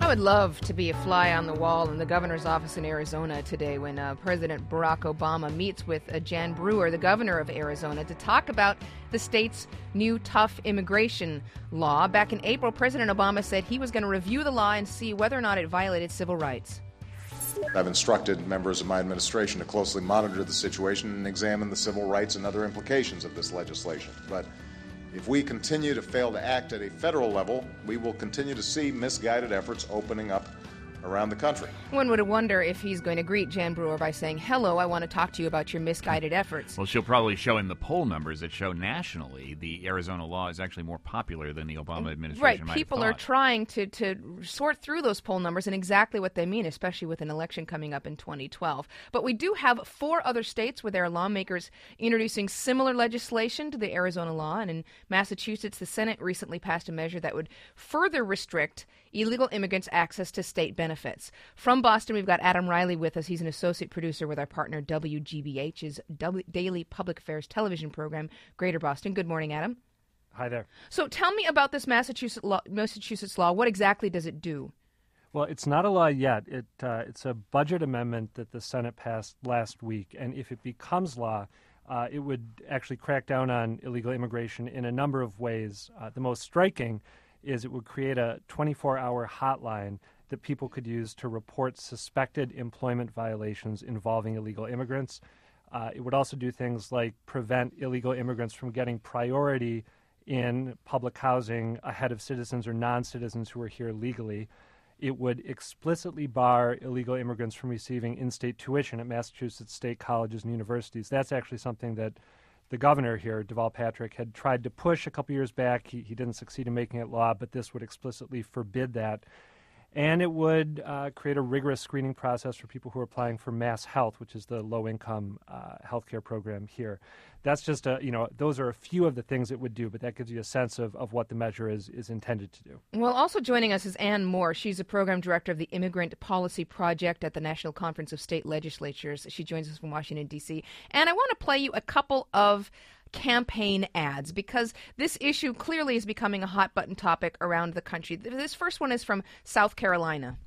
I would love to be a fly on the wall in the governor's office in Arizona today when President Barack Obama meets with Jan Brewer, the governor of Arizona, to talk about the state's new tough immigration law. Back in April, President Obama said he was going to review the law and see whether or not it violated civil rights. I've instructed members of my administration to closely monitor the situation and examine the civil rights and other implications of this legislation. But if we continue to fail to act at a federal level, we will continue to see misguided efforts opening up around the country. One would wonder if he's going to greet Jan Brewer by saying, "Hello, I want to talk to you about your misguided efforts." Well, she'll probably show him the poll numbers that show nationally the Arizona law is actually more popular than the Obama administration Right. might have People thought. are trying to sort through those poll numbers and exactly what they mean, especially with an election coming up in 2012. But we do have 4 other states with their lawmakers introducing similar legislation to the Arizona law. And in Massachusetts, the Senate recently passed a measure that would further restrict illegal immigrants' access to state benefits. From Boston, we've got Adam Riley with us. He's an associate producer with our partner WGBH's daily public affairs television program, Greater Boston. Good morning, Adam. Hi there. So tell me about this Massachusetts law. What exactly does it do? Well, it's not a law yet. It's a budget amendment that the Senate passed last week, and if it becomes law, it would actually crack down on illegal immigration in a number of ways. The most striking is it would create a 24-hour hotline that people could use to report suspected employment violations involving illegal immigrants. It would also do things like prevent illegal immigrants from getting priority in public housing ahead of citizens or non-citizens who are here legally. It would explicitly bar illegal immigrants from receiving in-state tuition at Massachusetts state colleges and universities. That's actually something that the governor here, Deval Patrick, had tried to push a couple years back. He didn't succeed in making it law, but this would explicitly forbid that. And it would create a rigorous screening process for people who are applying for Mass Health, which is the low-income healthcare program here. That's just those are a few of the things it would do, but that gives you a sense of what the measure is intended to do. Well, also joining us is Ann Moore. She's the program director of the Immigrant Policy Project at the National Conference of State Legislatures. She joins us from Washington, D.C. And I want to play you a couple of campaign ads because this issue clearly is becoming a hot button topic around the country. This first one is from South Carolina.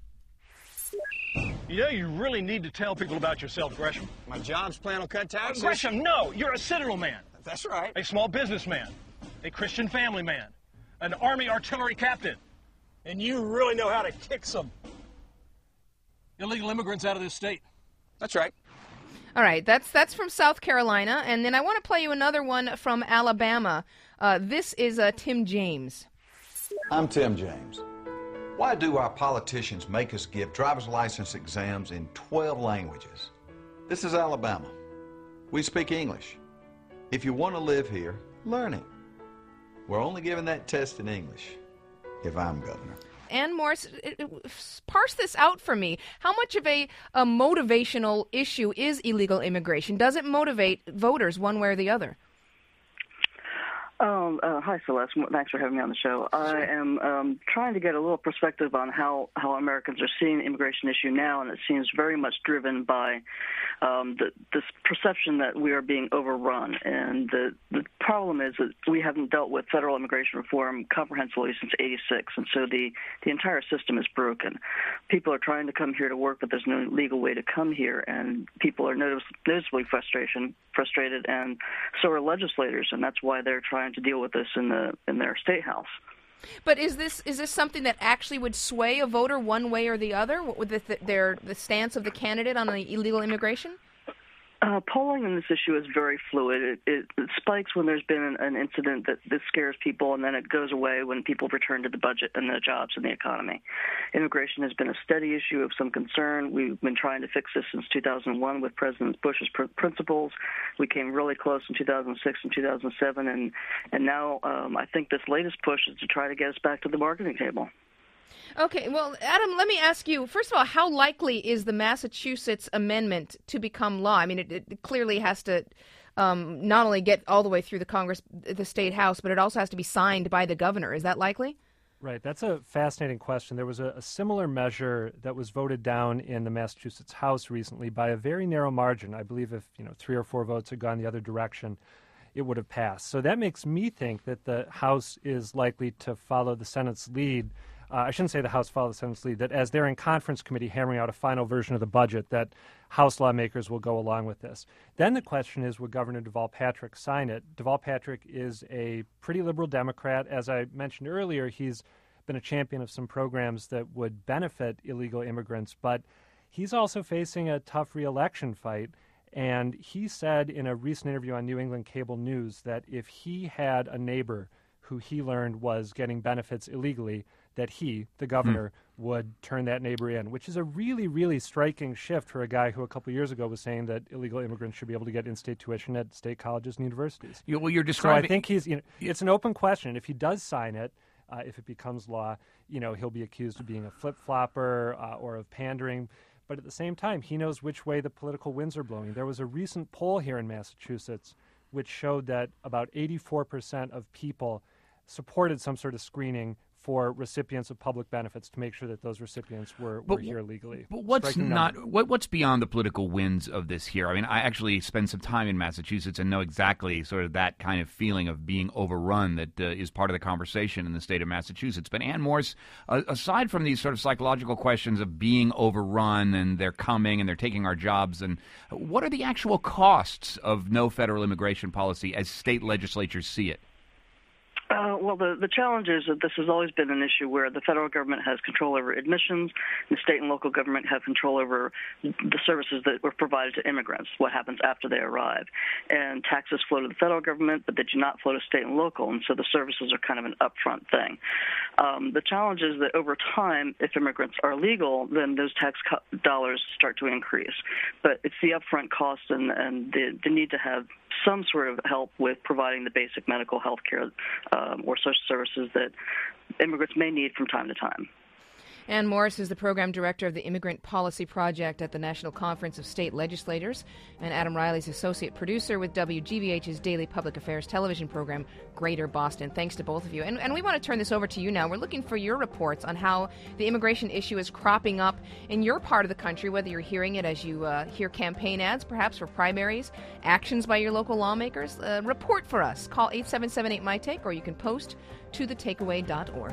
You know, you really need to tell people about yourself, Gresham. My job's plan will cut taxes. Gresham, no, you're a Citadel man. That's right. A small businessman. A Christian family man. An Army artillery captain. And you really know how to kick some illegal immigrants out of this state. That's right. All right, that's from South Carolina. And then I want to play you another one from Alabama. This is Tim James. I'm Tim James. Why do our politicians make us give driver's license exams in 12 languages? This is Alabama. We speak English. If you want to live here, learn it. We're only giving that test in English if I'm governor. Ann Morris, parse this out for me. How much of a motivational issue is illegal immigration? Does it motivate voters one way or the other? Hi, Celeste. Thanks for having me on the show. I am trying to get a little perspective on how Americans are seeing the immigration issue now, and it seems very much driven by this perception that we are being overrun. And the problem is that we haven't dealt with federal immigration reform comprehensively since '86, and so the entire system is broken. People are trying to come here to work, but there's no legal way to come here, and people are noticeably frustrated, and so are legislators, and that's why they're trying to deal with this in their state house. But is this something that actually would sway a voter one way or the other? With the stance of the candidate on the illegal immigration? Polling on this issue is very fluid. It spikes when there's been an incident that scares people, and then it goes away when people return to the budget and the jobs and the economy. Immigration has been a steady issue of some concern. We've been trying to fix this since 2001 with President Bush's principles. We came really close in 2006 and 2007, and now I think this latest push is to try to get us back to the bargaining table. Okay, well, Adam, let me ask you, first of all, how likely is the Massachusetts amendment to become law? I mean, it clearly has to not only get all the way through the Congress, the state house, but it also has to be signed by the governor. Is that likely? Right. That's a fascinating question. There was a similar measure that was voted down in the Massachusetts House recently by a very narrow margin. I believe if 3 or 4 votes had gone the other direction, it would have passed. So that makes me think that the House is likely to follow the Senate's lead I shouldn't say the House followed the Senate's lead, that as they're in conference committee hammering out a final version of the budget, that House lawmakers will go along with this. Then the question is, would Governor Deval Patrick sign it? Deval Patrick is a pretty liberal Democrat. As I mentioned earlier, he's been a champion of some programs that would benefit illegal immigrants, but he's also facing a tough re-election fight. And he said in a recent interview on New England Cable News that if he had a neighbor who he learned was getting benefits illegally, that he, the governor, would turn that neighbor in, which is a really, really striking shift for a guy who a couple of years ago was saying that illegal immigrants should be able to get in-state tuition at state colleges and universities. Well, you're describing... So I think he's, it's an open question. If he does sign it, if it becomes law, he'll be accused of being a flip-flopper or of pandering. But at the same time, he knows which way the political winds are blowing. There was a recent poll here in Massachusetts which showed that about 84% of people supported some sort of screening for recipients of public benefits to make sure that those recipients were here legally. But what's beyond the political winds of this here? I mean, I actually spent some time in Massachusetts and know exactly sort of that kind of feeling of being overrun that is part of the conversation in the state of Massachusetts. But Ann Morse, aside from these sort of psychological questions of being overrun and they're coming and they're taking our jobs, and what are the actual costs of no federal immigration policy as state legislatures see it? Well, the challenge is that this has always been an issue where the federal government has control over admissions, and the state and local government have control over the services that were provided to immigrants, what happens after they arrive. And taxes flow to the federal government, but they do not flow to state and local, and so the services are kind of an upfront thing. The challenge is that over time, if immigrants are legal, then those tax dollars start to increase. But it's the upfront cost and the need to have some sort of help with providing the basic medical health care or social services that immigrants may need from time to time. Ann Morse is the program director of the Immigrant Policy Project at the National Conference of State Legislators, and Adam Riley's associate producer with WGBH's daily public affairs television program, Greater Boston. Thanks to both of you. And we want to turn this over to you now. We're looking for your reports on how the immigration issue is cropping up in your part of the country, whether you're hearing it as you hear campaign ads, perhaps for primaries, actions by your local lawmakers. Report for us. Call 877-8MY-TAKE, or you can post to thetakeaway.org.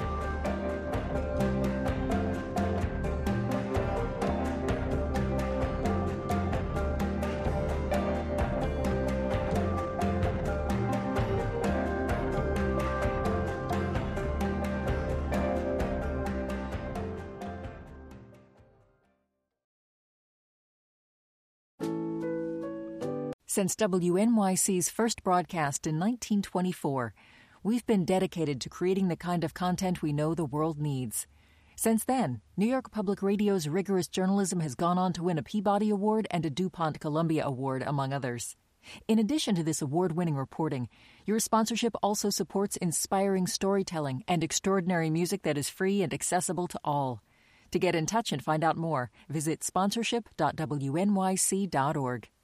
Since WNYC's first broadcast in 1924, we've been dedicated to creating the kind of content we know the world needs. Since then, New York Public Radio's rigorous journalism has gone on to win a Peabody Award and a DuPont Columbia Award, among others. In addition to this award-winning reporting, your sponsorship also supports inspiring storytelling and extraordinary music that is free and accessible to all. To get in touch and find out more, visit sponsorship.wnyc.org.